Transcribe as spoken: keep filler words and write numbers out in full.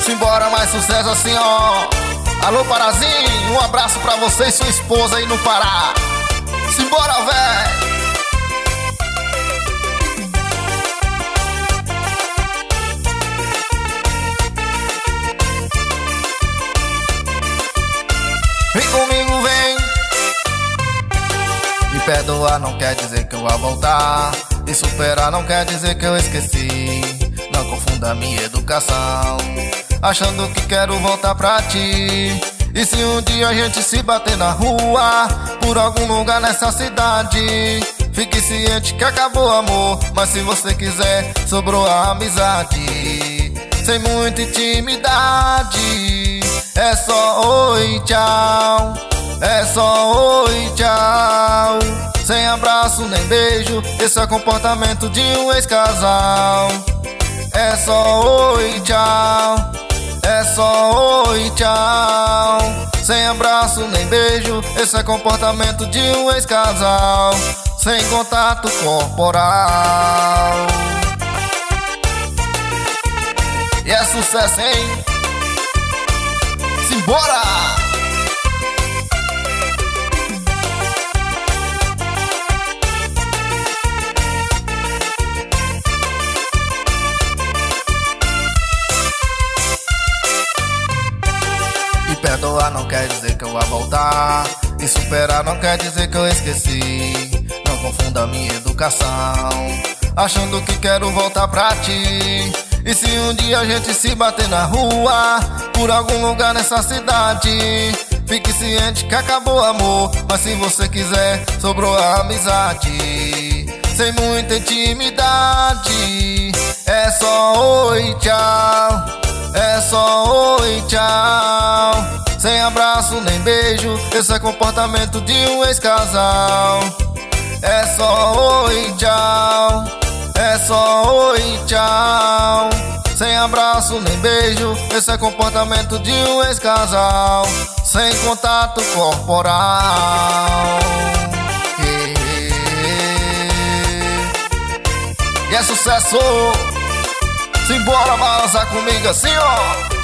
Simbora, mais sucesso assim, ó. Alô, Parazinho, um abraço pra você e sua esposa aí no Pará. Simbora, véi. Vem comigo, vem. Me perdoar não quer dizer que eu vou voltar. E superar não quer dizer que eu esqueci. Não confunda minha educação, achando que quero voltar pra ti. E se um dia a gente se bater na rua, por algum lugar nessa cidade, fique ciente que acabou o amor, mas se você quiser, sobrou a amizade. Sem muita intimidade, é só oi, tchau. É só oi, tchau. Sem abraço nem beijo, esse é o comportamento de um ex-casal. É só oi, tchau. É só oi, tchau. Sem abraço nem beijo, esse é comportamento de um ex-casal. Sem contato corporal. E é sucesso, hein? Simbora! Perdoar não quer dizer que eu vou voltar. E superar não quer dizer que eu esqueci. Não confunda minha educação, achando que quero voltar pra ti. E se um dia a gente se bater na rua, por algum lugar nessa cidade, fique ciente que acabou o amor, mas se você quiser, sobrou a amizade. Sem muita intimidade, é só oi, tchau. É só oi, tchau. Sem abraço nem beijo, esse é comportamento de um ex-casal. É só oi, tchau. É só oi, tchau. Sem abraço nem beijo, esse é comportamento de um ex-casal. Sem contato corporal. E é sucesso. Simbora balançar comigo assim, ó.